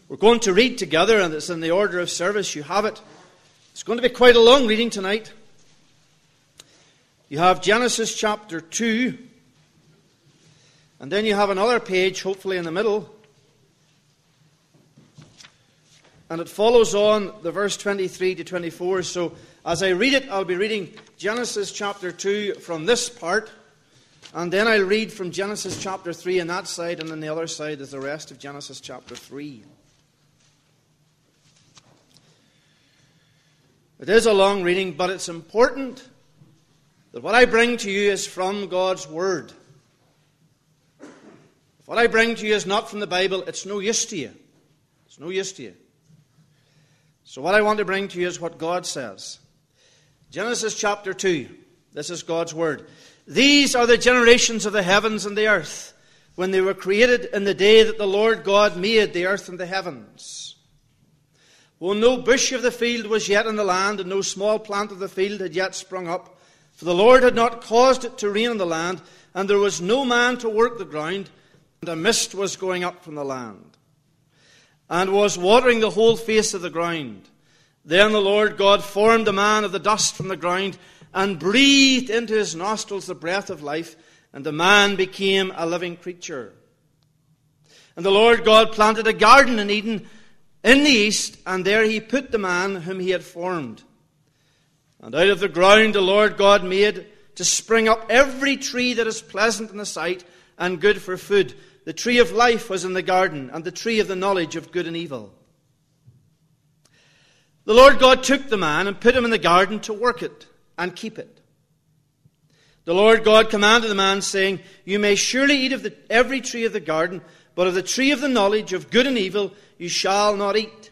We're going to read together, and it's in the order of service. You have it. It's going to be quite a long reading tonight. You have Genesis chapter 2, and then you have another page, hopefully in the middle. And it follows on the verse 23 to 24. So as I read it, I'll be reading Genesis chapter 2 from this part, and then I'll read from Genesis chapter 3 on that side, and on the other side is the rest of Genesis chapter 3. It is a long reading, but it's important that what I bring to you is from God's Word. If what I bring to you is not from the Bible, it's no use to you. It's no use to you. So what I want to bring to you is what God says. Genesis chapter 2. This is God's Word. These are the generations of the heavens and the earth, when they were created in the day that the Lord God made the earth and the heavens. When no bush of the field was yet in the land, and no small plant of the field had yet sprung up, for the Lord had not caused it to rain on the land, and there was no man to work the ground, and a mist was going up from the land, and was watering the whole face of the ground. Then the Lord God formed the man of the dust from the ground, and breathed into his nostrils the breath of life, and the man became a living creature. And the Lord God planted a garden in Eden in the east, and there he put the man whom he had formed. And out of the ground the Lord God made to spring up every tree that is pleasant in the sight and good for food. The tree of life was in the garden, and the tree of the knowledge of good and evil. The Lord God took the man and put him in the garden to work it and keep it. The Lord God commanded the man, saying, You may surely eat of every tree of the garden, but of the tree of the knowledge of good and evil you shall not eat.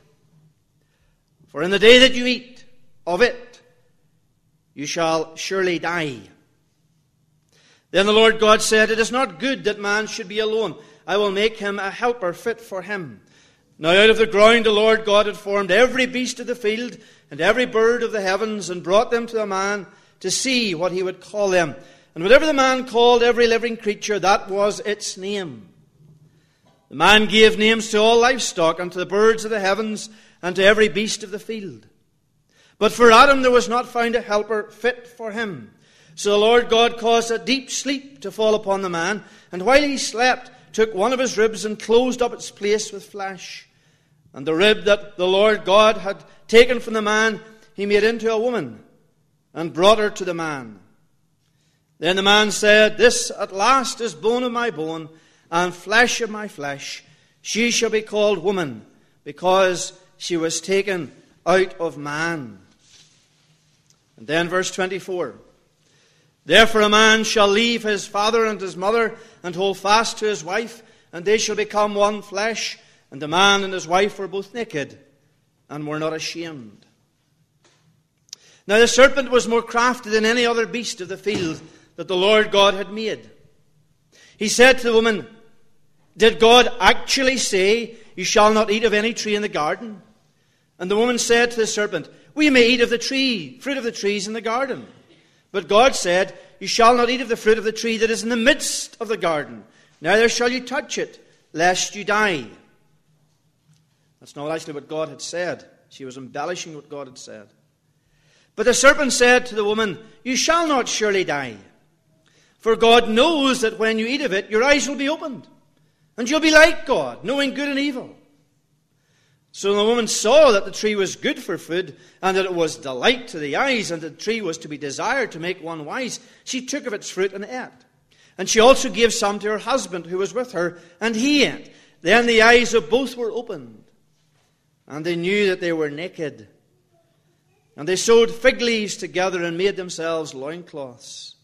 For in the day that you eat of it, you shall surely die. Then the Lord God said, It is not good that man should be alone. I will make him a helper fit for him. Now out of the ground the Lord God had formed every beast of the field and every bird of the heavens, and brought them to the man to see what he would call them. And whatever the man called every living creature, that was its name. The man gave names to all livestock, and to the birds of the heavens, and to every beast of the field. But for Adam there was not found a helper fit for him. So the Lord God caused a deep sleep to fall upon the man, and while he slept, took one of his ribs and closed up its place with flesh. And the rib that the Lord God had taken from the man, he made into a woman, and brought her to the man. Then the man said, This at last is bone of my bone, and flesh of my flesh. She shall be called woman, because she was taken out of man. And then verse 24. Therefore a man shall leave his father and his mother, and hold fast to his wife, and they shall become one flesh. And the man and his wife were both naked, and were not ashamed. Now the serpent was more crafty than any other beast of the field that the Lord God had made. He said to the woman, Did God actually say, You shall not eat of any tree in the garden? And the woman said to the serpent, We may eat of the tree, fruit of the trees in the garden. But God said, You shall not eat of the fruit of the tree that is in the midst of the garden, neither shall you touch it, lest you die. That's not actually what God had said. She was embellishing what God had said. But the serpent said to the woman, You shall not surely die. For God knows that when you eat of it, your eyes will be opened, and you'll be like God, knowing good and evil. So the woman saw that the tree was good for food, and that it was delight to the eyes, and that the tree was to be desired to make one wise. She took of its fruit and ate. And she also gave some to her husband who was with her, and he ate. Then the eyes of both were opened, and they knew that they were naked. And they sewed fig leaves together and made themselves loincloths.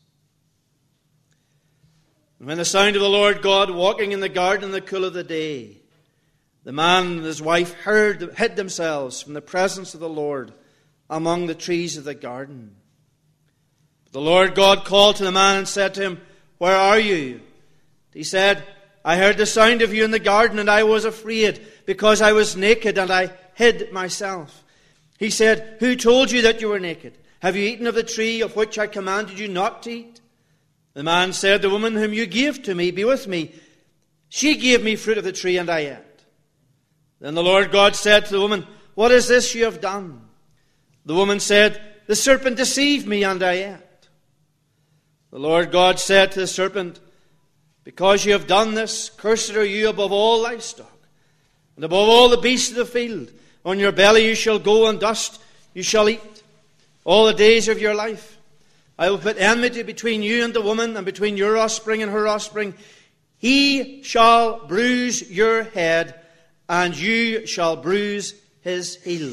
And when the sound of the Lord God walking in the garden in the cool of the day, the man and his wife hid themselves from the presence of the Lord among the trees of the garden. But the Lord God called to the man and said to him, Where are you? He said, I heard the sound of you in the garden, and I was afraid, because I was naked, and I hid myself. He said, Who told you that you were naked? Have you eaten of the tree of which I commanded you not to eat? The man said, The woman whom you gave to me, be with me. She gave me fruit of the tree, and I ate. Then the Lord God said to the woman, "What is this you have done?" The woman said, "The serpent deceived me, and I ate." The Lord God said to the serpent, "Because you have done this, cursed are you above all livestock, and above all the beasts of the field. On your belly you shall go, and dust you shall eat all the days of your life. I will put enmity between you and the woman, and between your offspring and her offspring. He shall bruise your head, and you shall bruise his heel."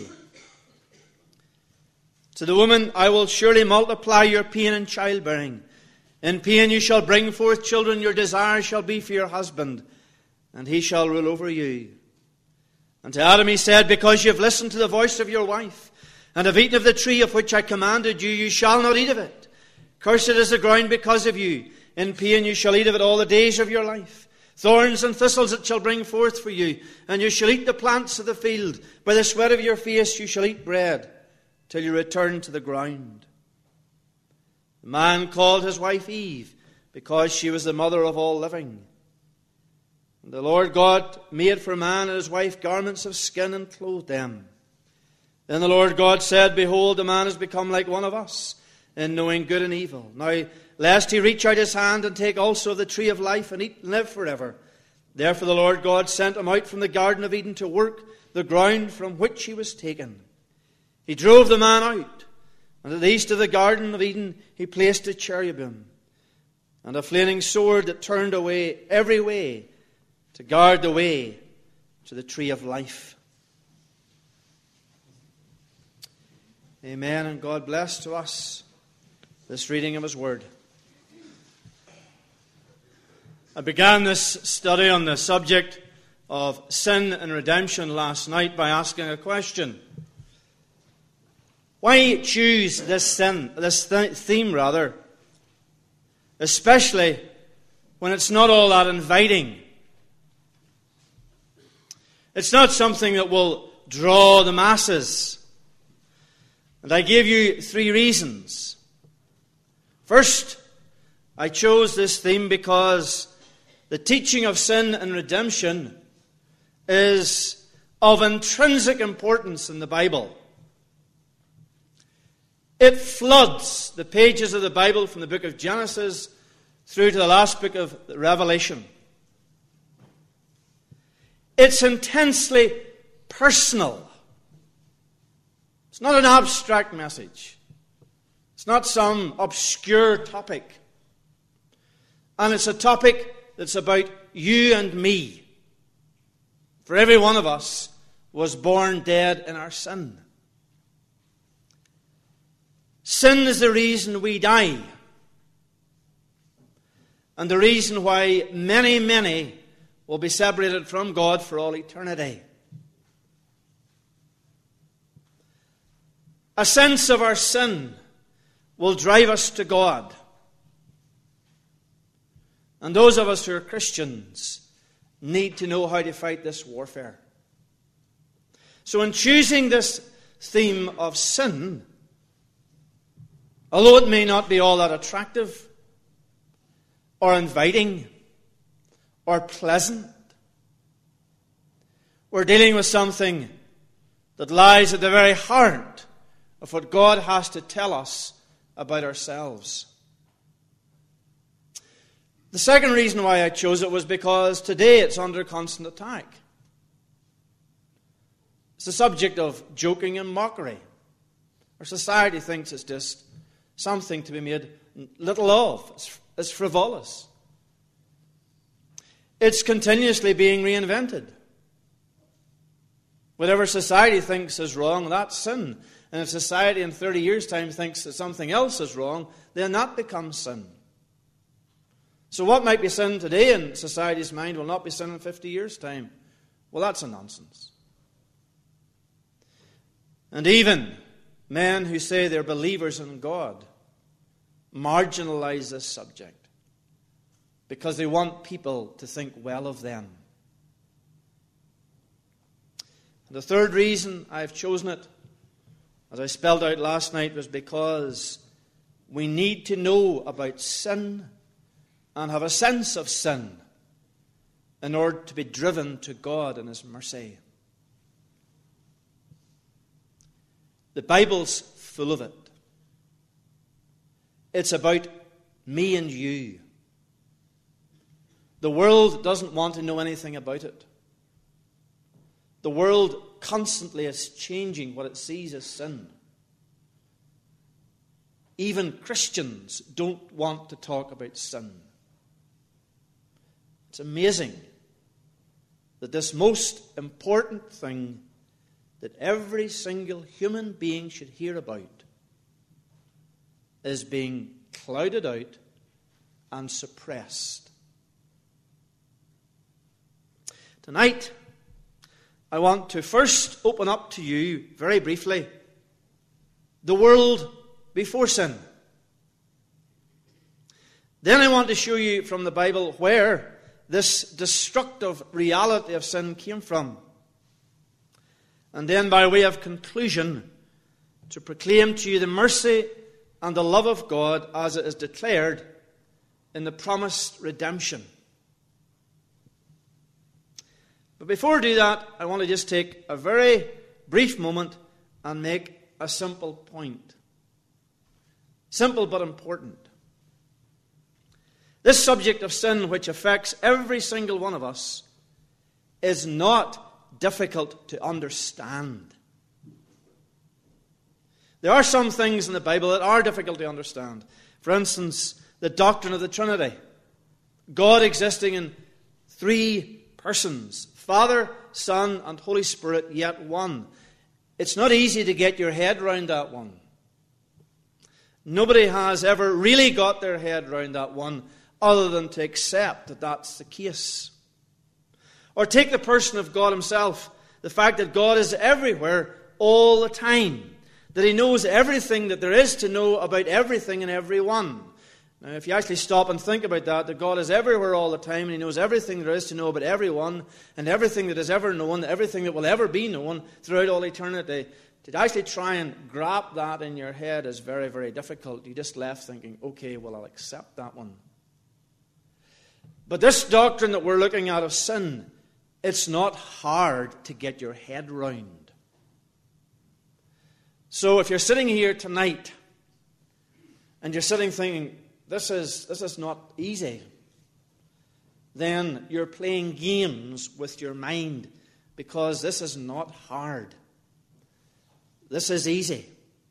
To the woman, "I will surely multiply your pain in childbearing. In pain you shall bring forth children. Your desire shall be for your husband, and he shall rule over you." And to Adam he said, "Because you have listened to the voice of your wife, and have eaten of the tree of which I commanded you, you shall not eat of it. Cursed is the ground because of you. In pain you shall eat of it all the days of your life. Thorns and thistles it shall bring forth for you, and you shall eat the plants of the field. By the sweat of your face you shall eat bread, till you return to the ground." The man called his wife Eve, because she was the mother of all living. And the Lord God made for man and his wife garments of skin, and clothed them. Then the Lord God said, "Behold, the man has become like one of us, in knowing good and evil. Now, lest he reach out his hand and take also of the tree of life, and eat and live forever." Therefore the Lord God sent him out from the Garden of Eden to work the ground from which he was taken. He drove the man out, and at the east of the Garden of Eden he placed a cherubim, and a flaming sword that turned away every way, to guard the way to the tree of life. Amen, and God bless to us this reading of his word. I began this study on the subject of sin and redemption last night by asking a question. Why choose this theme, especially when it's not all that inviting? It's not something that will draw the masses. And I gave you 3 reasons. First, I chose this theme because the teaching of sin and redemption is of intrinsic importance in the Bible. It floods the pages of the Bible from the book of Genesis through to the last book of Revelation. It's intensely personal. It's not an abstract message. It's not some obscure topic. And it's a topic that's about you and me. For every one of us was born dead in our sin. Sin is the reason we die. And the reason why many, many will be separated from God for all eternity. A sense of our sin will drive us to God. And those of us who are Christians need to know how to fight this warfare. So in choosing this theme of sin, although it may not be all that attractive or inviting or pleasant, we're dealing with something that lies at the very heart of what God has to tell us about ourselves. The second reason why I chose it was because today it's under constant attack. It's a subject of joking and mockery. Our society thinks it's just something to be made little of. It's frivolous. It's continuously being reinvented. Whatever society thinks is wrong, that's sin. And if society in 30 years' time thinks that something else is wrong, then that becomes sin. So what might be sin today in society's mind will not be sin in 50 years' time. Well, that's a nonsense. And even men who say they're believers in God marginalize this subject because they want people to think well of them. And the third reason I've chosen it, as I spelled out last night, was because we need to know about sin and have a sense of sin in order to be driven to God and His mercy. The Bible's full of it. It's about me and you. The world doesn't want to know anything about it. The world constantly is changing what it sees as sin. Even Christians don't want to talk about sin. It's amazing that this most important thing that every single human being should hear about is being clouded out and suppressed. Tonight, I want to first open up to you, very briefly, the world before sin. Then I want to show you from the Bible where this destructive reality of sin came from. And then, by way of conclusion, to proclaim to you the mercy and the love of God as it is declared in the promised redemption. But before I do that, I want to just take a very brief moment and make a simple point. Simple but important. This subject of sin, which affects every single one of us, is not difficult to understand. There are some things in the Bible that are difficult to understand. For instance, the doctrine of the Trinity. God existing in three persons. Father, Son, and Holy Spirit, yet one. It's not easy to get your head round that one. Nobody has ever really got their head round that one other than to accept that that's the case. Or take the person of God himself, the fact that God is everywhere all the time, that he knows everything that there is to know about everything and everyone. Now, if you actually stop and think about that God is everywhere all the time and he knows everything there is to know about everyone and everything that is ever known, everything that will ever be known throughout all eternity, to actually try and grab that in your head is very, very difficult. You just left thinking, okay, well, I'll accept that one. But this doctrine that we're looking at of sin, it's not hard to get your head round. So if you're sitting here tonight and you're sitting thinking, this is not easy, then you're playing games with your mind, because this is not hard. This is easy.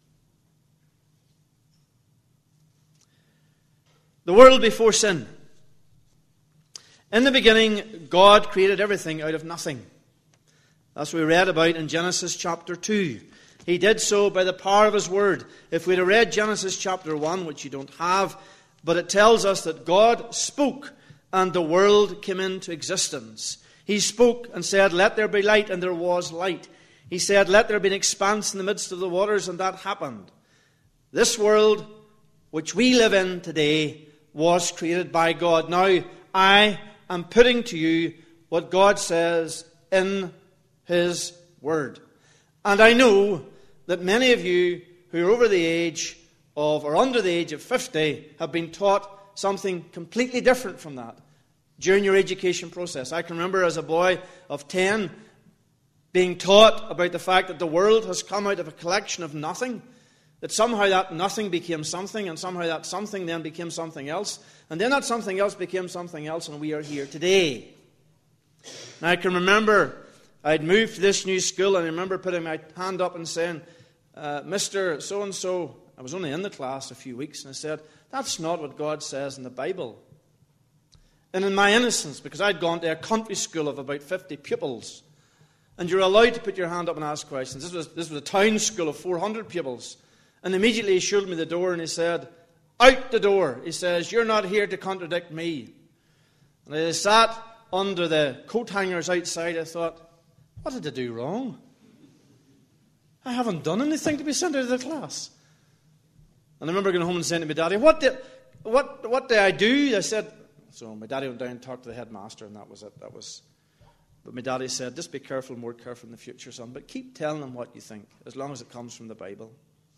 The world before sin. In the beginning, God created everything out of nothing. That's what we read about in Genesis chapter 2. He did so by the power of his word. If we'd have read Genesis chapter 1, which you don't have, but it tells us that God spoke and the world came into existence. He spoke and said, "Let there be light," and there was light. He said, "Let there be an expanse in the midst of the waters," and that happened. This world, which we live in today, was created by God. Now, I am putting to you what God says in his word. And I know that many of you who are over the age of, or under the age of 50, have been taught something completely different from that during your education process. I can remember as a boy of 10 being taught about the fact that the world has come out of a collection of nothing, that somehow that nothing became something, and somehow that something then became something else, and then that something else became something else, and we are here today. Now, I can remember I'd moved to this new school, and I remember putting my hand up and saying, "Mr. So-and-so," I was only in the class a few weeks, and I said, "That's not what God says in the Bible." And in my innocence, because I'd gone to a country school of about 50 pupils, and you're allowed to put your hand up and ask questions. This was a town school of 400 pupils. And immediately he showed me the door and he said, "Out the door." He says, "You're not here to contradict me." And I sat under the coat hangers outside. I thought, what did I do wrong? I haven't done anything to be sent out of the class. And I remember going home and saying to my daddy, what did I do? I said, so my daddy went down and talked to the headmaster, and that was it. But my daddy said, "Just be careful, more careful in the future, son. But keep telling them what you think, as long as it comes from the Bible."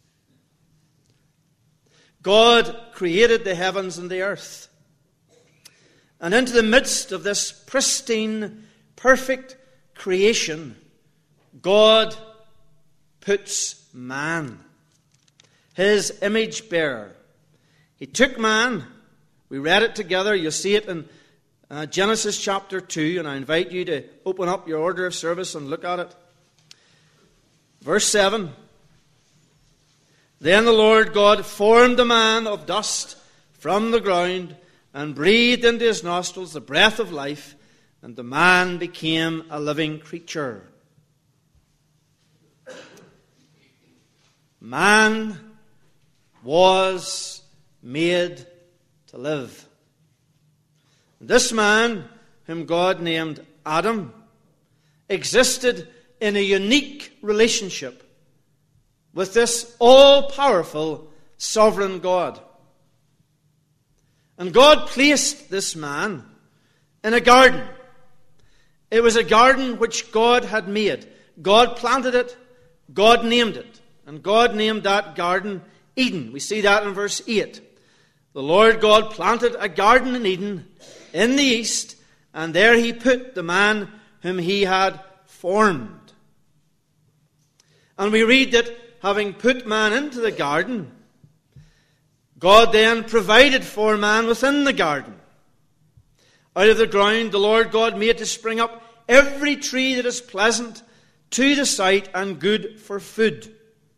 God created the heavens and the earth. And into the midst of this pristine, perfect creation, God puts man, his image bearer. He took man. We read it together. You'll see it in Genesis chapter 2, and I invite you to open up your order of service and look at it. Verse 7. Then the Lord God formed the man of dust from the ground and breathed into his nostrils the breath of life, and the man became a living creature. Man was made to live. This man, whom God named Adam, existed in a unique relationship with this all-powerful, sovereign God. And God placed this man in a garden. It was a garden which God had made. God planted it, God named it. And God named that garden Eden. We see that in verse 8. The Lord God planted a garden in Eden in the east, and there he put the man whom he had formed. And we read that having put man into the garden, God then provided for man within the garden. Out of the ground the Lord God made to spring up every tree that is pleasant to the sight and good for food.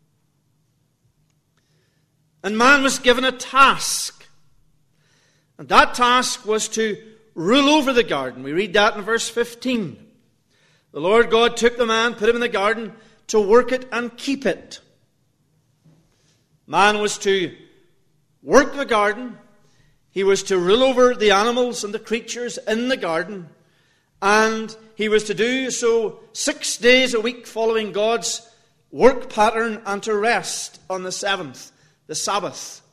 And man was given a task. And that task was to rule over the garden. We read that in verse 15. The Lord God took the man, put him in the garden to work it and keep it. Man was to work the garden. He was to rule over the animals and the creatures in the garden. And he was to do so 6 days a week following God's work pattern, and to rest on the seventh, the Sabbath.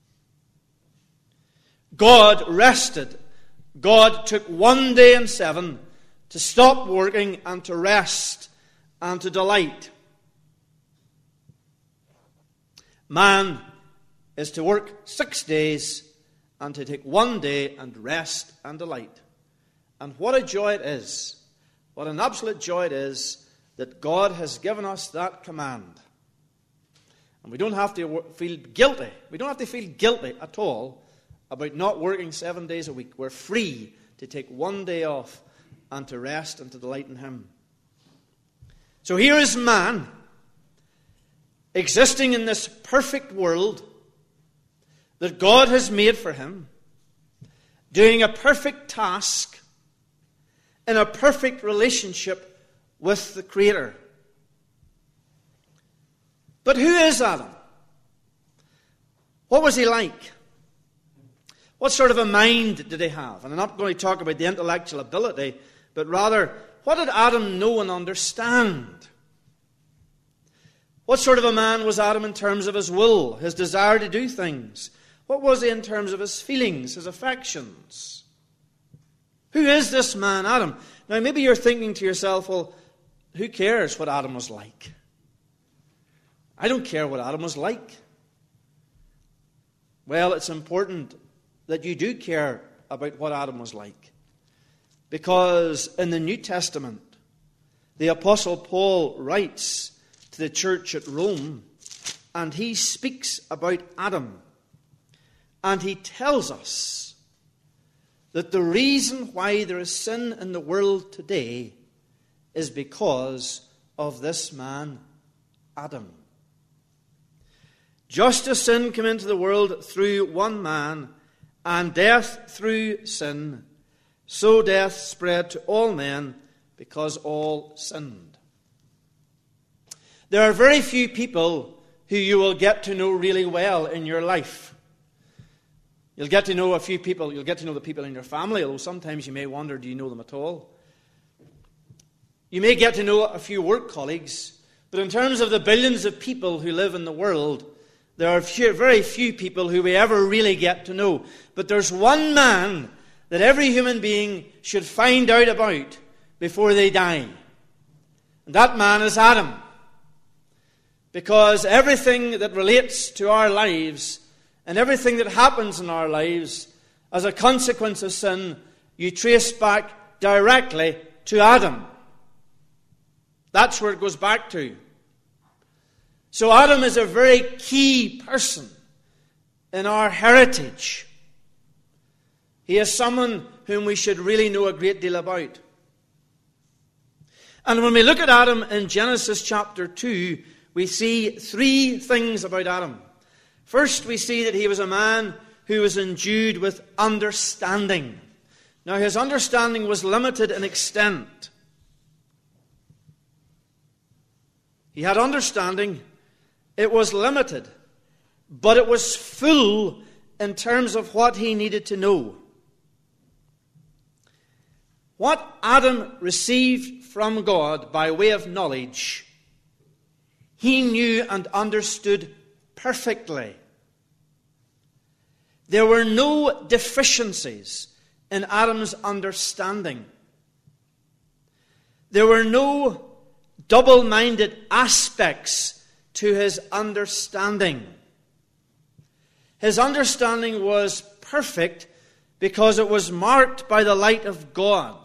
God rested. God took 1 day in 7 to stop working and to rest and to delight. Man is to work 6 days and to take 1 day and rest and delight. And what a joy it is, what an absolute joy it is, that God has given us that command. And we don't have to feel guilty. We don't have to feel guilty at all about not working 7 days a week. We're free to take 1 day off and to rest and to delight in Him. So here is man, existing in this perfect world that God has made for him, doing a perfect task in a perfect relationship with the Creator. But who is Adam? What was he like? What sort of a mind did he have? And I'm not going to talk about the intellectual ability, but rather, what did Adam know and understand? What sort of a man was Adam in terms of his will, his desire to do things? What was he in terms of his feelings, his affections? Who is this man, Adam? Now, maybe you're thinking to yourself, well, who cares what Adam was like? I don't care what Adam was like. Well, it's important that you do care about what Adam was like. Because in the New Testament, the Apostle Paul writes to the church at Rome, and he speaks about Adam. And he tells us that the reason why there is sin in the world today is because of this man, Adam. Just as sin came into the world through one man, and death through sin, so death spread to all men because all sinned. There are very few people who you will get to know really well in your life. You'll get to know a few people. You'll get to know the people in your family, although sometimes you may wonder, do you know them at all? You may get to know a few work colleagues, but in terms of the billions of people who live in the world, there are very few people who we ever really get to know. But there's one man that every human being should find out about before they die. And that man is Adam. Because everything that relates to our lives and everything that happens in our lives as a consequence of sin, you trace back directly to Adam. That's where it goes back to. So Adam is a very key person in our heritage. He is someone whom we should really know a great deal about. And when we look at Adam in Genesis chapter 2, we see three things about Adam. First, we see that he was a man who was endued with understanding. Now, his understanding was limited in extent. He had understanding. It was limited, but it was full in terms of what he needed to know. What Adam received from God by way of knowledge, he knew and understood perfectly. There were no deficiencies in Adam's understanding. There were no double-minded aspects to his understanding. His understanding was perfect because it was marked by the light of God.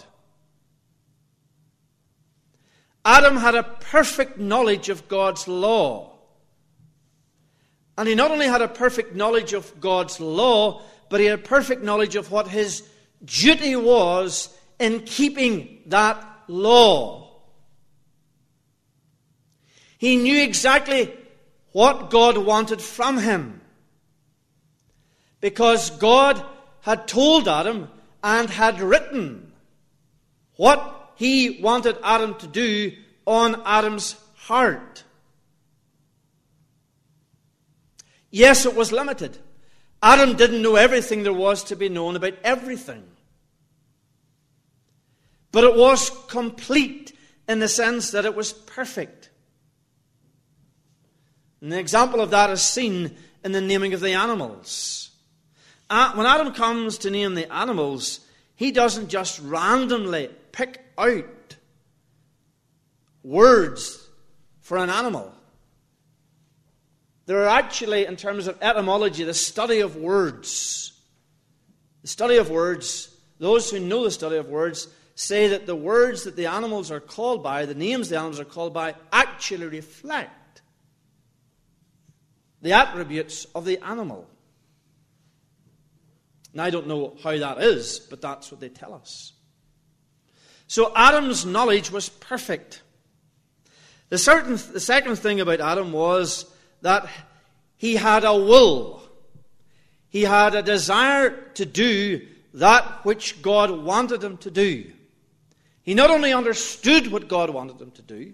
Adam had a perfect knowledge of God's law. And he not only had a perfect knowledge of God's law, but he had a perfect knowledge of what his duty was in keeping that law. He knew exactly what God wanted from him, because God had told Adam and had written what he wanted Adam to do on Adam's heart. Yes, it was limited. Adam didn't know everything there was to be known about everything. But it was complete in the sense that it was perfect. And the example of that is seen in the naming of the animals. When Adam comes to name the animals, he doesn't just randomly pick out words for an animal. There are actually, in terms of etymology, the study of words. The study of words, those who know the study of words, say that the words that the animals are called by, the names the animals are called by, actually reflect the attributes of the animal. Now, I don't know how that is, but that's what they tell us. So Adam's knowledge was perfect. The second thing about Adam was that he had a will. He had a desire to do that which God wanted him to do. He not only understood what God wanted him to do,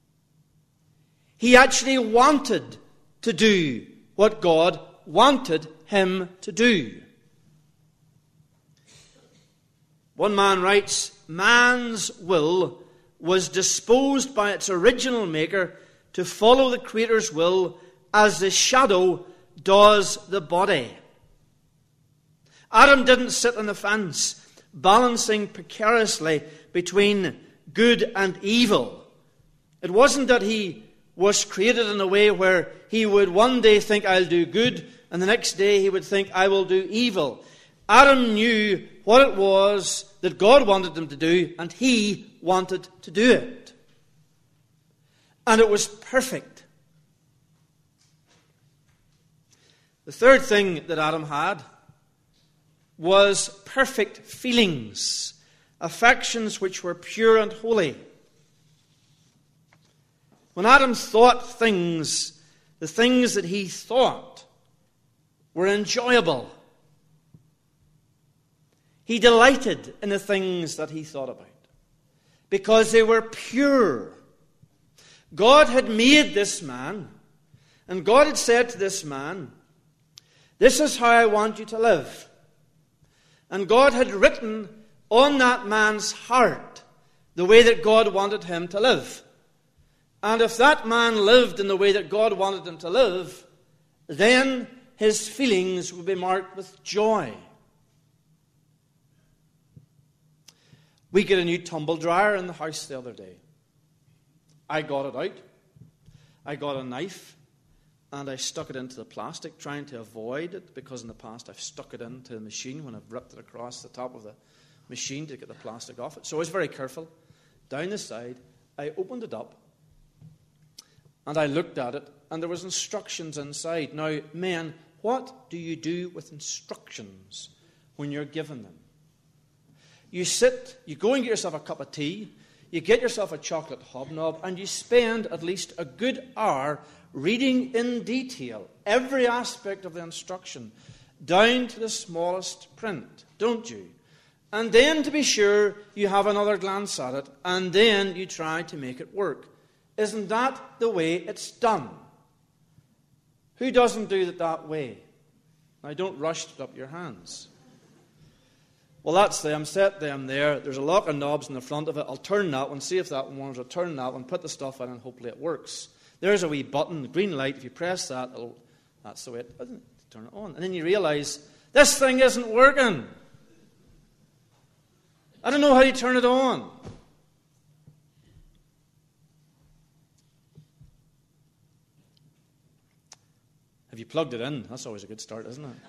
he actually wanted to do what God wanted him to do. One man writes, man's will was disposed by its original maker to follow the Creator's will as the shadow does the body. Adam didn't sit on the fence, balancing precariously between good and evil. It wasn't that he was created in a way where he would one day think, I'll do good, and the next day he would think, I will do evil. Adam knew what it was that God wanted him to do, and he wanted to do it. And it was perfect. The third thing that Adam had was perfect feelings, affections which were pure and holy. When Adam thought things, the things that he thought were enjoyable. He delighted in the things that he thought about because they were pure. God had made this man, and God had said to this man, this is how I want you to live. And God had written on that man's heart the way that God wanted him to live. And if that man lived in the way that God wanted him to live, then his feelings would be marked with joy. We got a new tumble dryer in the house the other day. I got it out. I got a knife and I stuck it into the plastic, trying to avoid it, because in the past I've stuck it into the machine when I've ripped it across the top of the machine to get the plastic off it. So I was very careful. Down the side, I opened it up, And I looked at it, and there was instructions inside. Now, men, what do you do with instructions when you're given them? You sit, you go and get yourself a cup of tea, you get yourself a chocolate hobnob, and you spend at least a good hour reading in detail every aspect of the instruction, down to the smallest print, don't you? And then, to be sure, you have another glance at it, and then you try to make it work. Isn't that the way it's done? Who doesn't do it that way? Now, don't rush to up your hands. Well, that's them. Set them there. There's a lock of knobs in the front of it. I'll turn that one, see if that one works. I'll turn that one, put the stuff in, and hopefully it works. There's a wee button, the green light. If you press that, that's the way it doesn't turn it on. And then you realize, this thing isn't working. I don't know how you turn it on. Have you plugged it in? That's always a good start, isn't it?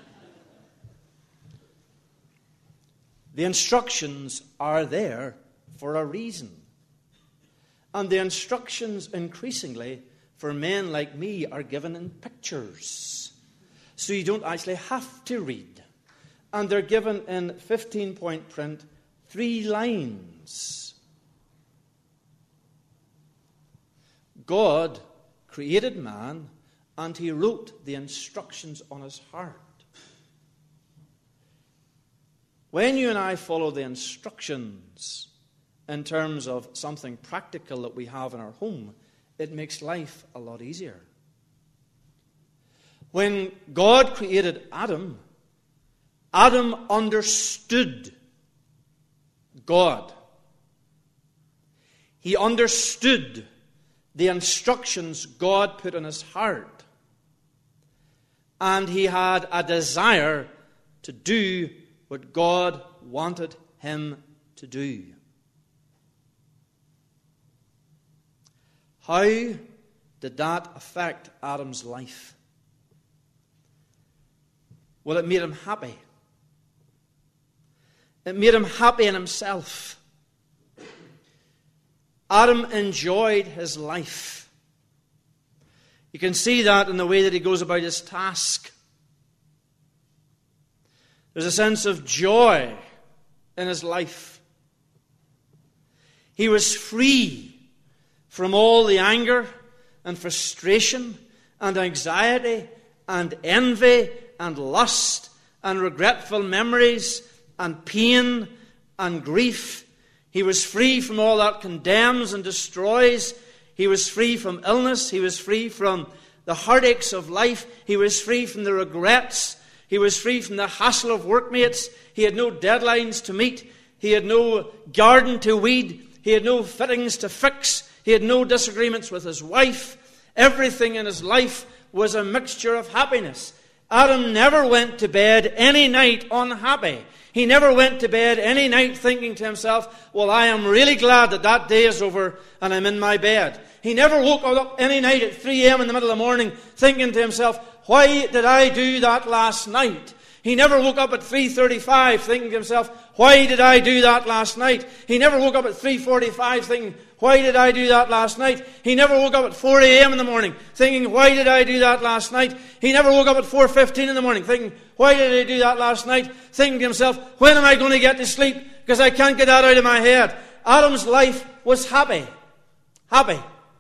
The instructions are there for a reason. And the instructions, increasingly, for men like me, are given in pictures. So you don't actually have to read. And they're given in 15-point print, 3 lines. God created man, and he wrote the instructions on his heart. When you and I follow the instructions in terms of something practical that we have in our home, it makes life a lot easier. When God created Adam, Adam understood God. He understood the instructions God put in his heart. And he had a desire to do what God wanted him to do. How did that affect Adam's life? Well, it made him happy. It made him happy in himself. Adam enjoyed his life. You can see that in the way that he goes about his task. There's a sense of joy in his life. He was free from all the anger and frustration and anxiety and envy and lust and regretful memories and pain and grief. He was free from all that condemns and destroys. He was free from illness. He was free from the heartaches of life. He was free from the regrets. He was free from the hassle of workmates. He had no deadlines to meet. He had no garden to weed. He had no fittings to fix. He had no disagreements with his wife. Everything in his life was a mixture of happiness. Adam never went to bed any night unhappy. He never went to bed any night thinking to himself, well, I am really glad that that day is over and I'm in my bed. He never woke up any night at 3 a.m. in the middle of the morning thinking to himself, why did I do that last night? He never woke up at 3:35 thinking to himself, why did I do that last night? He never woke up at 3:45 thinking, why did I do that last night? He never woke up at 4 a.m. in the morning thinking, why did I do that last night? He never woke up at 4:15 in the morning thinking, why did I do that last night? Thinking to himself, when am I going to get to sleep? Because I can't get that out of my head. Adam's life was happy. Happy.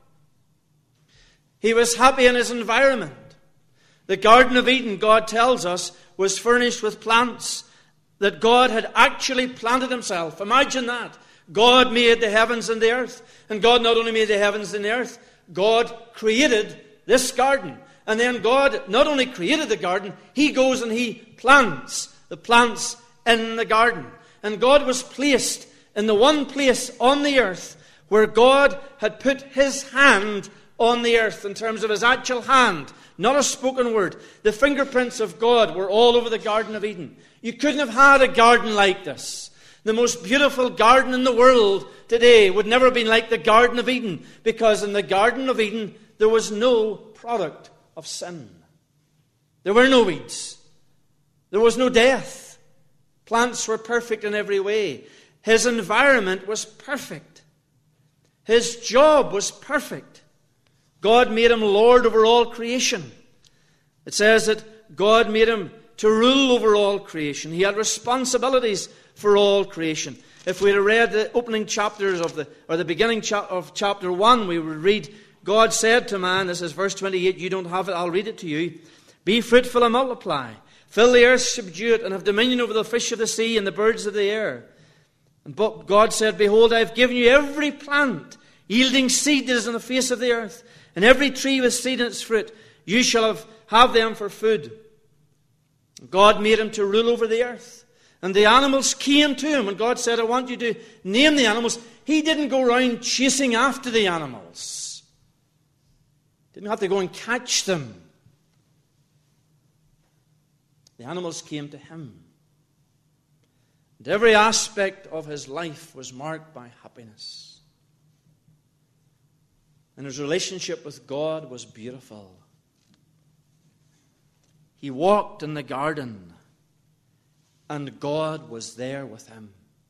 He was happy in his environment. The Garden of Eden, God tells us, was furnished with plants that God had actually planted himself. Imagine that. God made the heavens and the earth. And God not only made the heavens and the earth, God created this garden. And then God not only created the garden, he goes and he plants the plants in the garden. And God was placed in the one place on the earth where God had put his hand on the earth in terms of his actual hand, not a spoken word. The fingerprints of God were all over the Garden of Eden. You couldn't have had a garden like this. The most beautiful garden in the world today would never have been like the Garden of Eden, because in the Garden of Eden there was no product of sin. There were no weeds. There was no death. Plants were perfect in every way. His environment was perfect. His job was perfect. God made him Lord over all creation. It says that God made him to rule over all creation. He had responsibilities for all creation. If we had read the opening chapters of the beginning of chapter 1, we would read, God said to man, this is verse 28, you don't have it, I'll read it to you. Be fruitful and multiply. Fill the earth, subdue it, and have dominion over the fish of the sea and the birds of the air. And God said, behold, I have given you every plant yielding seed that is on the face of the earth, and every tree with seed in its fruit. You shall have them for food. God made him to rule over the earth. And the animals came to him, and God said, I want you to name the animals. He didn't go around chasing after the animals. Didn't have to go and catch them. The animals came to him. And every aspect of his life was marked by happiness. And his relationship with God was beautiful. He walked in the garden, and God was there with him.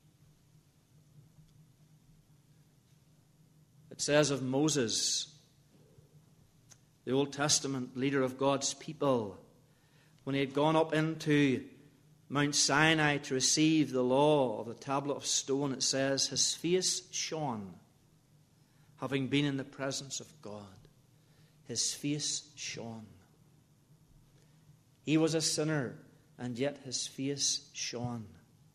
It says of Moses, the Old Testament leader of God's people, when he had gone up into Mount Sinai to receive the law of the tablet of stone, it says, his face shone, having been in the presence of God. His face shone. He was a sinner, and yet his face shone.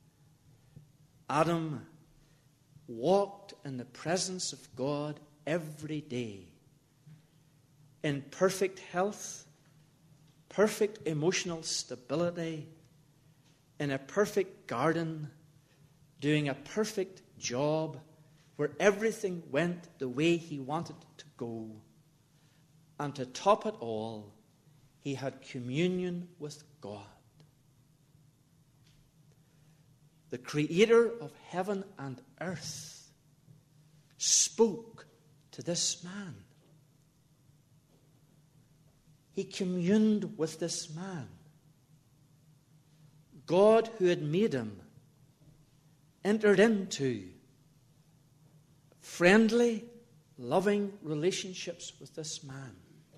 Adam walked in the presence of God every day, in perfect health, perfect emotional stability, in a perfect garden, doing a perfect job, where everything went the way he wanted it to go. And to top it all, he had communion with God. The Creator of heaven and earth spoke to this man. He communed with this man. God, who had made him, entered into friendly, loving relationships with this man.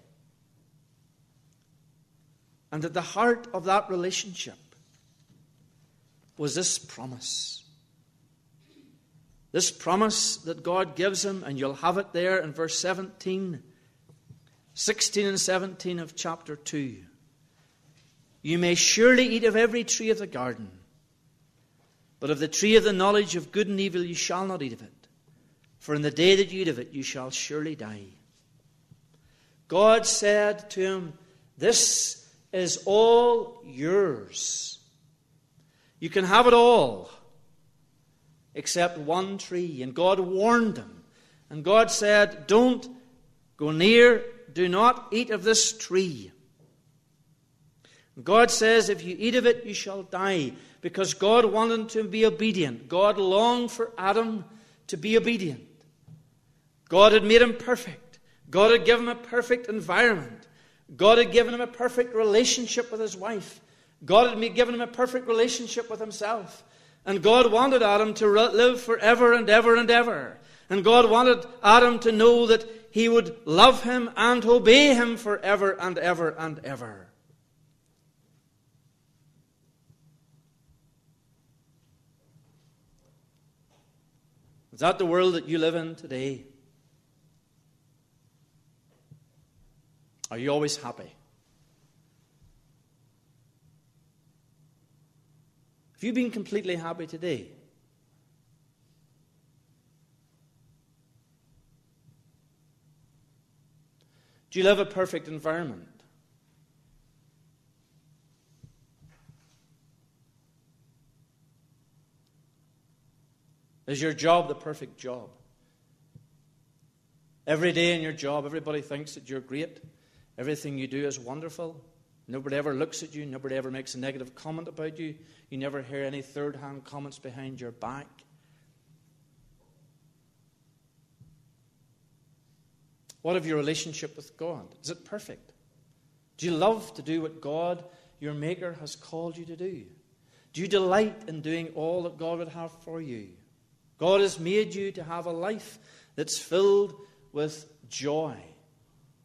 And at the heart of that relationship was this promise. This promise that God gives him, and you'll have it there in verse 16 and 17 of chapter 2. You may surely eat of every tree of the garden, but of the tree of the knowledge of good and evil you shall not eat of it. For in the day that you eat of it, you shall surely die. God said to him, this is all yours. You can have it all, except one tree. And God warned him. And God said, don't go near, do not eat of this tree. God says, if you eat of it, you shall die. Because God wanted him to be obedient. God longed for Adam to be obedient. God had made him perfect. God had given him a perfect environment. God had given him a perfect relationship with his wife. God had given him a perfect relationship with himself. And God wanted Adam to live forever and ever and ever. And God wanted Adam to know that he would love him and obey him forever and ever and ever. Is that the world that you live in today? Are you always happy? Have you been completely happy today? Do you live a perfect environment? Is your job the perfect job? Every day in your job, everybody thinks that you're great. Everything you do is wonderful. Nobody ever looks at you. Nobody ever makes a negative comment about you. You never hear any third-hand comments behind your back. What of your relationship with God? Is it perfect? Do you love to do what God, your Maker, has called you to do? Do you delight in doing all that God would have for you? God has made you to have a life that's filled with joy.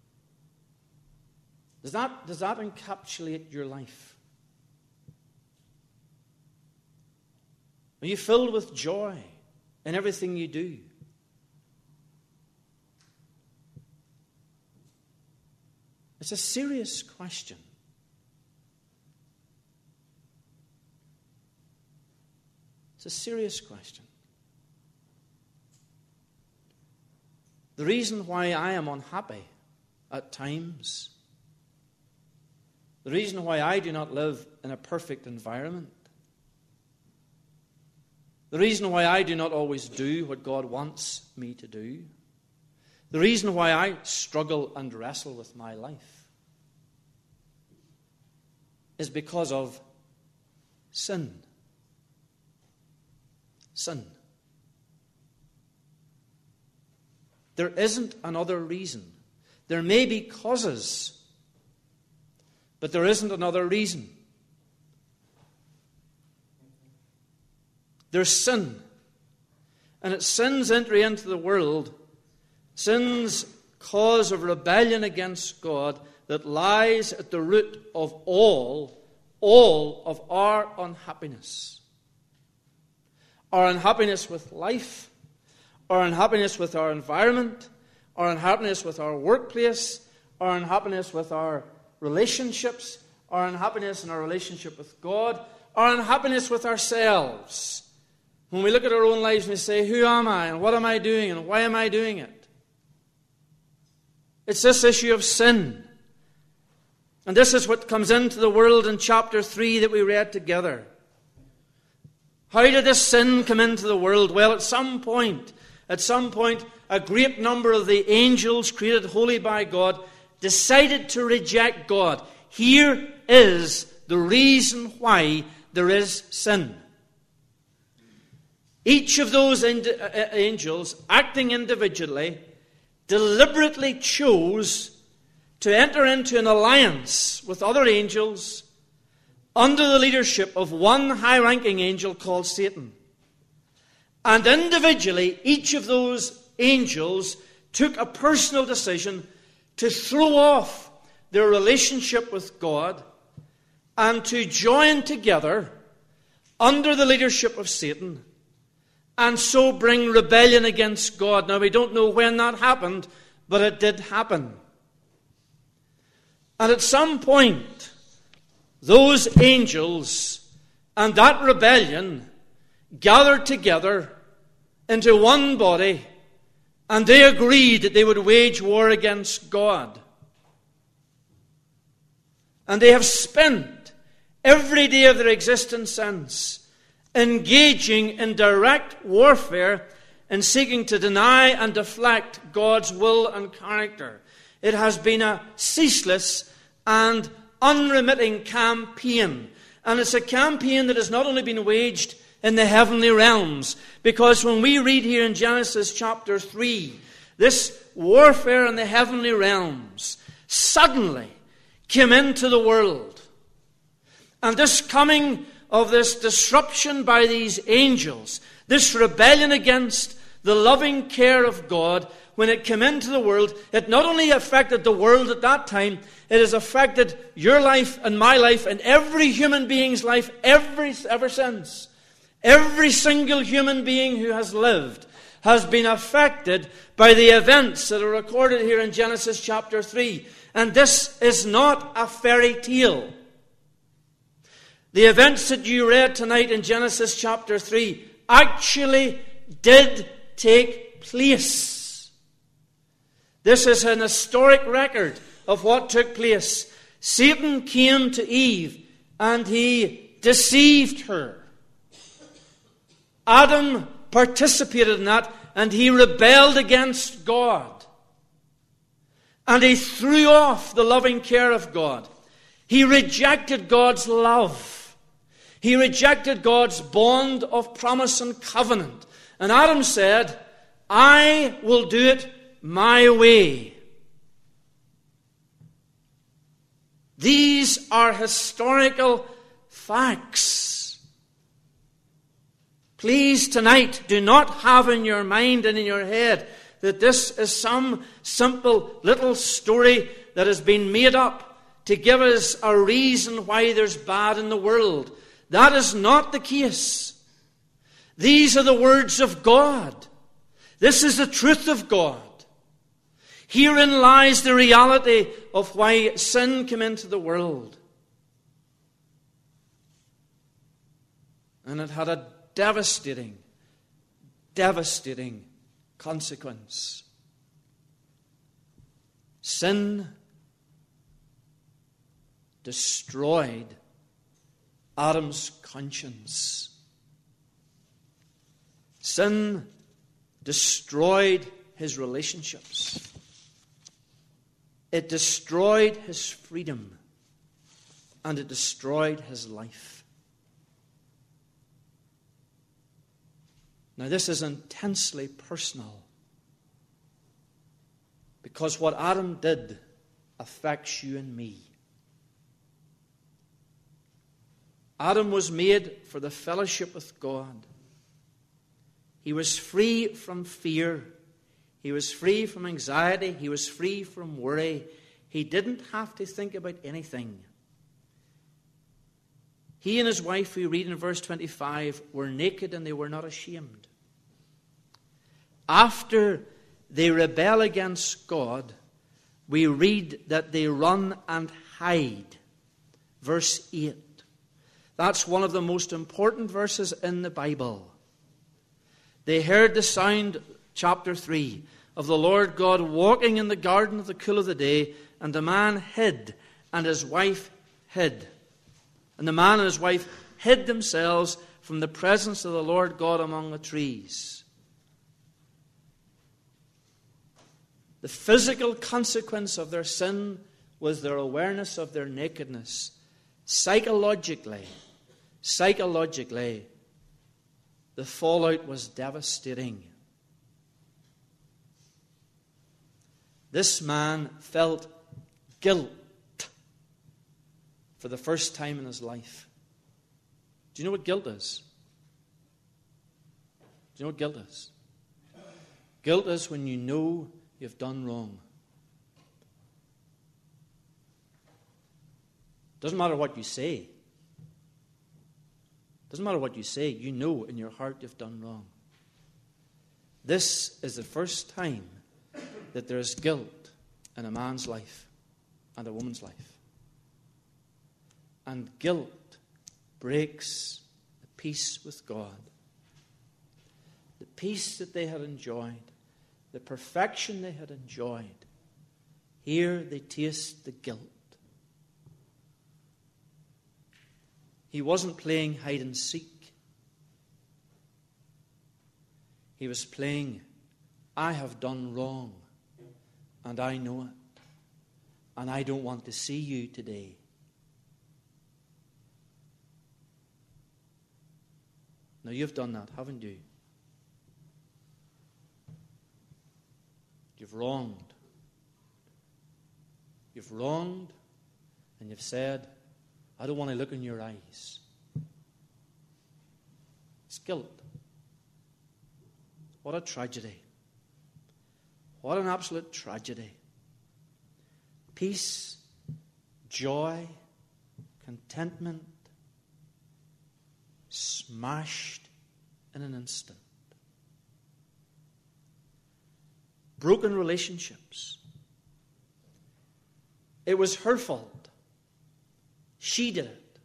Does that encapsulate your life? Are you filled with joy in everything you do? It's a serious question. It's a serious question. The reason why I am unhappy at times, the reason why I do not live in a perfect environment, the reason why I do not always do what God wants me to do, the reason why I struggle and wrestle with my life is because of sin. Sin. There isn't another reason. There may be causes, but there isn't another reason. There's sin. And it's sin's entry into the world, sin's cause of rebellion against God, that lies at the root of all of our unhappiness. Our unhappiness with life, our unhappiness with our environment, our unhappiness with our workplace, our unhappiness with our relationships, our unhappiness in our relationship with God, our unhappiness with ourselves. When we look at our own lives and we say, who am I and what am I doing and why am I doing it? It's this issue of sin. And this is what comes into the world in chapter 3 that we read together. How did this sin come into the world? Well, at some point, a great number of the angels created holy by God decided to reject God. Here is the reason why there is sin. Each of those angels, acting individually, deliberately chose to enter into an alliance with other angels under the leadership of one high-ranking angel called Satan. And individually, each of those angels took a personal decision to throw off their relationship with God and to join together under the leadership of Satan and so bring rebellion against God. Now, we don't know when that happened, but it did happen. And at some point, those angels and that rebellion gathered together into one body, and they agreed that they would wage war against God. And they have spent every day of their existence since engaging in direct warfare and seeking to deny and deflect God's will and character. It has been a ceaseless and unremitting campaign. And it's a campaign that has not only been waged in the heavenly realms, because when we read here in Genesis chapter 3, this warfare in the heavenly realms suddenly came into the world. And this coming of this disruption by these angels, this rebellion against the loving care of God, when it came into the world, it not only affected the world at that time, it has affected your life and my life and every human being's life ever since. Every single human being who has lived has been affected by the events that are recorded here in Genesis chapter 3. And this is not a fairy tale. The events that you read tonight in Genesis chapter 3 actually did take place. This is an historic record of what took place. Satan came to Eve and he deceived her. Adam participated in that and he rebelled against God. And he threw off the loving care of God. He rejected God's love. He rejected God's bond of promise and covenant. And Adam said, I will do it my way. These are historical facts. Please tonight do not have in your mind and in your head that this is some simple little story that has been made up to give us a reason why there's bad in the world. That is not the case. These are the words of God. This is the truth of God. Herein lies the reality of why sin came into the world. And it had a devastating consequence. Sin destroyed Adam's conscience. Sin destroyed his relationships. It destroyed his freedom. And it destroyed his life. Now, this is intensely personal, because what Adam did affects you and me. Adam was made for the fellowship with God. He was free from fear. He was free from anxiety. He was free from worry. He didn't have to think about anything. He and his wife, we read in verse 25, were naked and they were not ashamed. After they rebel against God, we read that they run and hide. Verse 8. That's one of the most important verses in the Bible. They heard the sound, chapter 3, of the Lord God walking in the garden of the cool of the day, and the man hid, and his wife hid. And the man and his wife hid themselves from the presence of the Lord God among the trees. The physical consequence of their sin was their awareness of their nakedness. Psychologically, the fallout was devastating. This man felt guilt for the first time in his life. Do you know what guilt is? Do you know what guilt is? Guilt is when you know you've done wrong. Doesn't matter what you say. Doesn't matter what you say. You know in your heart you've done wrong. This is the first time that there is guilt in a man's life and a woman's life. And guilt breaks the peace with God. The peace that they had enjoyed. The perfection they had enjoyed. Here they taste the guilt. He wasn't playing hide and seek. He was playing, I have done wrong, and I know it, and I don't want to see you today. Now you've done that, haven't you? You've wronged. You've wronged, and you've said, I don't want to look in your eyes. It's guilt. What a tragedy. What an absolute tragedy. Peace, joy, contentment, smashed in an instant. Broken relationships. It was her fault. She did it.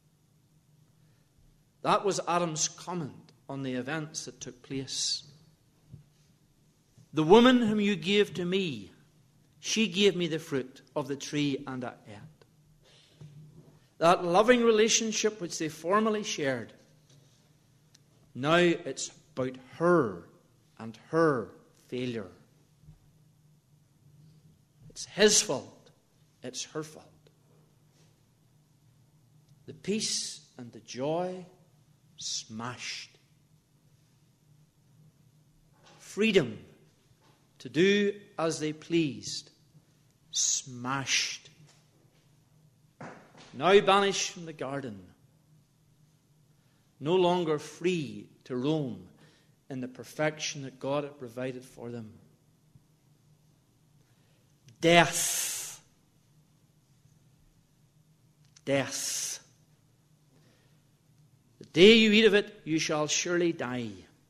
That was Adam's comment on the events that took place. The woman whom you gave to me, she gave me the fruit of the tree and I ate. That loving relationship which they formerly shared, now it's about her and her failure. It's his fault. It's her fault. The peace and the joy smashed. Freedom to do as they pleased smashed. Now banished from the garden. No longer free to roam in the perfection that God had provided for them. Death. death. The day you eat of it, you shall surely die.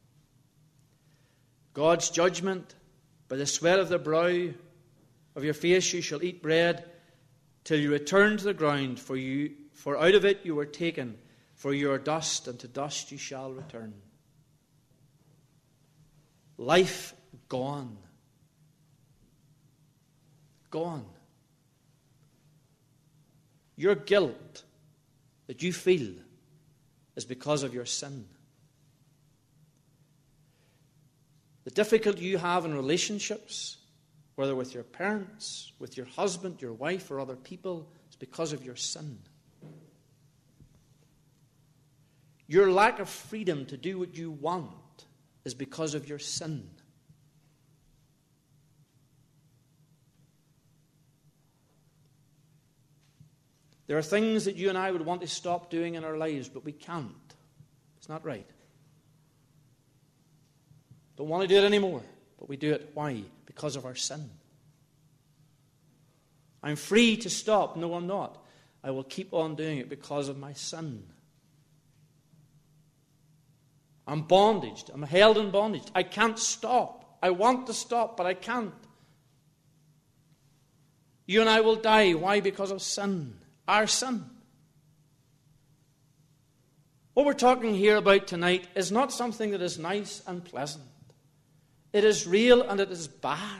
God's judgment, by the sweat of the brow of your face you shall eat bread, till you return to the ground, for out of it you were taken, for you are dust, and to dust you shall return. Life gone. Gone. Your guilt that you feel is because of your sin. The difficulty you have in relationships, whether with your parents, with your husband, your wife, or other people, is because of your sin. Your lack of freedom to do what you want is because of your sin. There are things that you and I would want to stop doing in our lives, but we can't. It's not right. Don't want to do it anymore, but we do it. Why? Because of our sin. I'm free to stop. No, I'm not. I will keep on doing it because of my sin. I'm bondaged. I'm held in bondage. I can't stop. I want to stop, but I can't. You and I will die. Why? Because of sin. Our sin. What we're talking here about tonight is not something that is nice and pleasant. It is real and it is bad.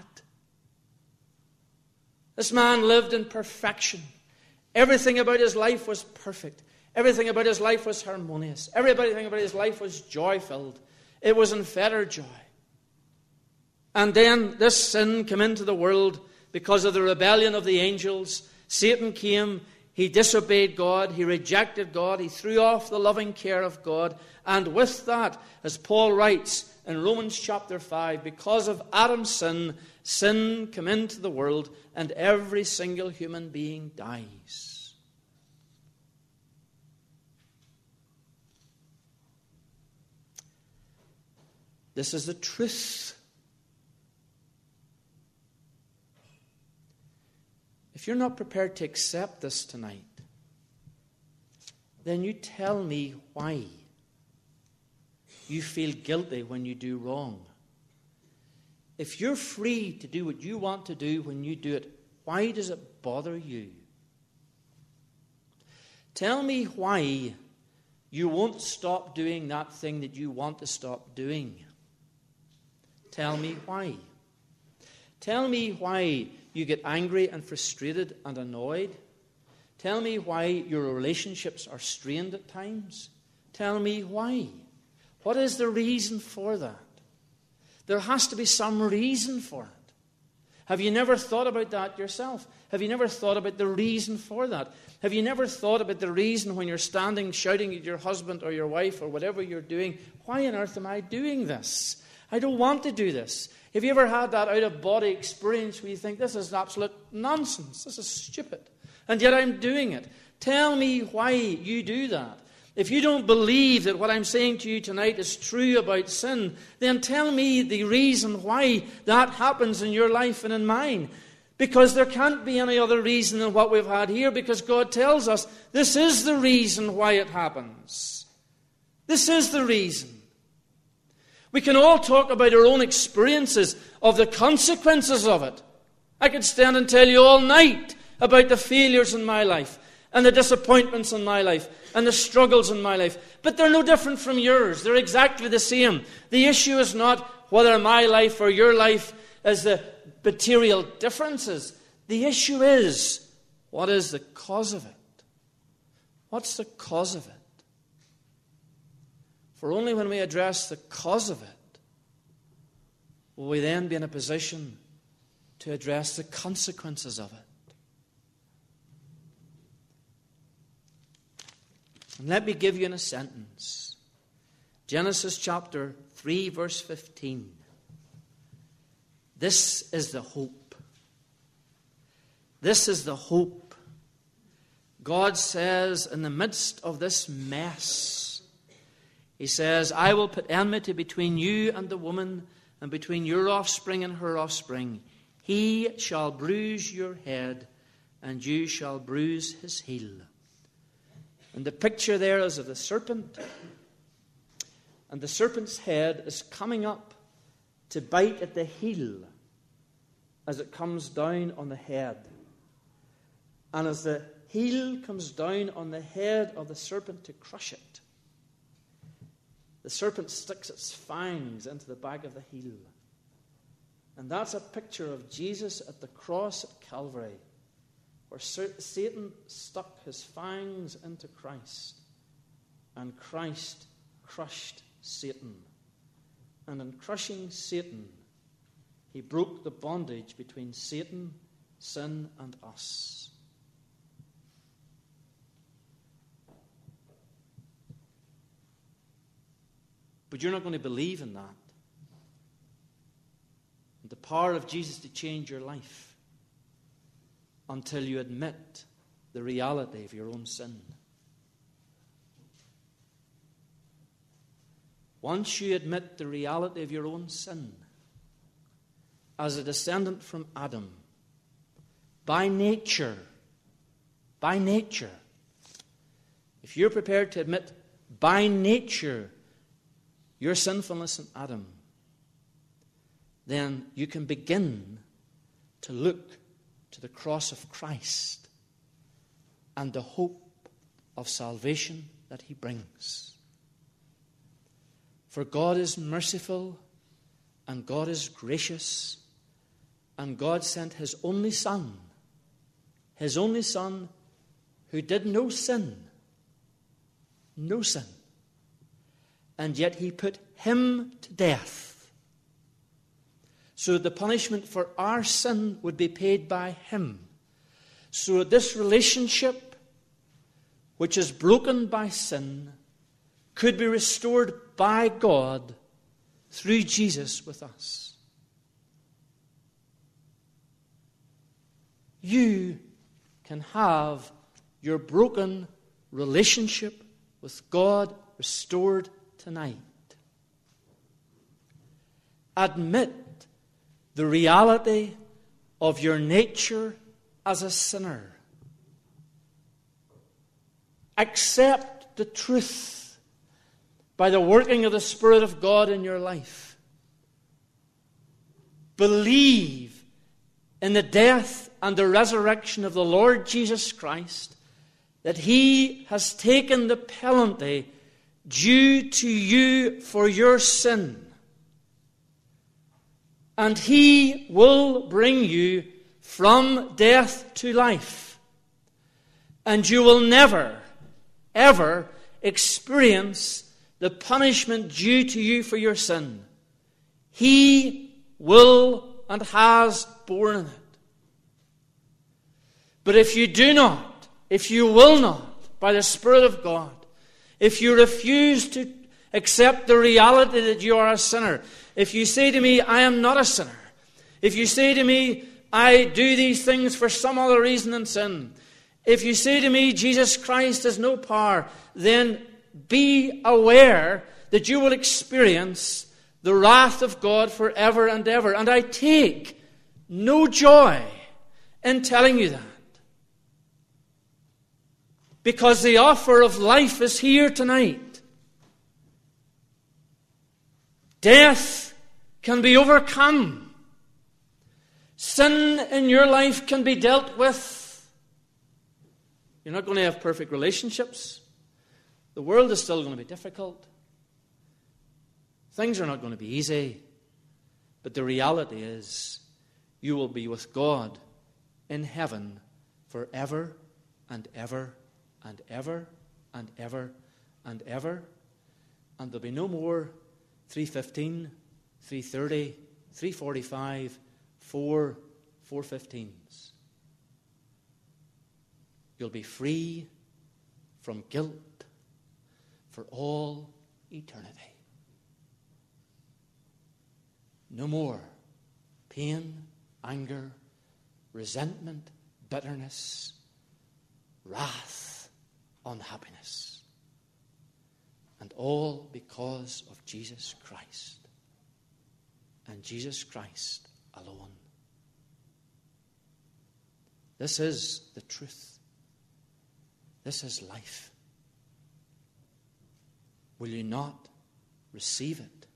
This man lived in perfection. Everything about his life was perfect. Everything about his life was harmonious. Everything about his life was joy-filled. It was unfettered joy. And then this sin came into the world because of the rebellion of the angels. Satan came. He disobeyed God. He rejected God. He threw off the loving care of God. And with that, as Paul writes in Romans chapter 5, because of Adam's sin, sin came into the world and every single human being dies. This is the truth. If you're not prepared to accept this tonight, then you tell me why you feel guilty when you do wrong. If you're free to do what you want to do when you do it, why does it bother you? Tell me why you won't stop doing that thing that you want to stop doing. Tell me why. Tell me why you get angry and frustrated and annoyed. Tell me why your relationships are strained at times. Tell me why. What is the reason for that? There has to be some reason for it. Have you never thought about that yourself? Have you never thought about the reason for that? Have you never thought about the reason when you're standing shouting at your husband or your wife or whatever you're doing, why on earth am I doing this? I don't want to do this. Have you ever had that out-of-body experience where you think, this is absolute nonsense, this is stupid, and yet I'm doing it? Tell me why you do that. If you don't believe that what I'm saying to you tonight is true about sin, then tell me the reason why that happens in your life and in mine. Because there can't be any other reason than what we've had here, because God tells us this is the reason why it happens. This is the reason. We can all talk about our own experiences of the consequences of it. I could stand and tell you all night about the failures in my life and the disappointments in my life and the struggles in my life. But they're no different from yours. They're exactly the same. The issue is not whether my life or your life is the material differences. The issue is, what is the cause of it? What's the cause of it? For only when we address the cause of it will we then be in a position to address the consequences of it. And let me give you in a sentence. Genesis chapter 3, verse 15. This is the hope. This is the hope. God says in the midst of this mess, He says, I will put enmity between you and the woman, and between your offspring and her offspring. He shall bruise your head, and you shall bruise his heel. And the picture there is of the serpent. And the serpent's head is coming up to bite at the heel as it comes down on the head. And as the heel comes down on the head of the serpent to crush it, the serpent sticks its fangs into the back of the heel. And that's a picture of Jesus at the cross at Calvary, where Satan stuck his fangs into Christ, and Christ crushed Satan. And in crushing Satan, he broke the bondage between Satan, sin, and us. But you're not going to believe in that. The power of Jesus to change your life until you admit the reality of your own sin. Once you admit the reality of your own sin, as a descendant from Adam, by nature, if you're prepared to admit by nature your sinfulness in Adam, then you can begin to look to the cross of Christ and the hope of salvation that he brings. For God is merciful and God is gracious, and God sent his only Son who did no sin, and yet he put him to death, so that the punishment for our sin would be paid by him. So that this relationship, which is broken by sin, could be restored by God through Jesus with us. You can have your broken relationship with God restored tonight. Admit the reality of your nature as a sinner. Accept the truth by the working of the Spirit of God in your life. Believe in the death and the resurrection of the Lord Jesus Christ, that he has taken the penalty due to you for your sin. And he will bring you from death to life. And you will never, ever experience the punishment due to you for your sin. He will and has borne it. But if you do not, if you will not, by the Spirit of God, if you refuse to accept the reality that you are a sinner, if you say to me, I am not a sinner, if you say to me, I do these things for some other reason than sin, if you say to me, Jesus Christ has no power, then be aware that you will experience the wrath of God forever and ever. And I take no joy in telling you that, because the offer of life is here tonight. Death can be overcome. Sin in your life can be dealt with. You're not going to have perfect relationships. The world is still going to be difficult. Things are not going to be easy. But the reality is, you will be with God in heaven forever and ever and ever and ever and ever. And there'll be no more 3:15, 3:30, 3:45, 4:15s. You'll be free from guilt for all eternity. No more pain, anger, resentment, bitterness, wrath, unhappiness. And all because of Jesus Christ. And Jesus Christ alone. This is the truth. This is life. Will you not receive it?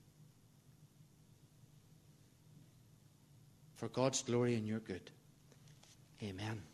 For God's glory and your good. Amen.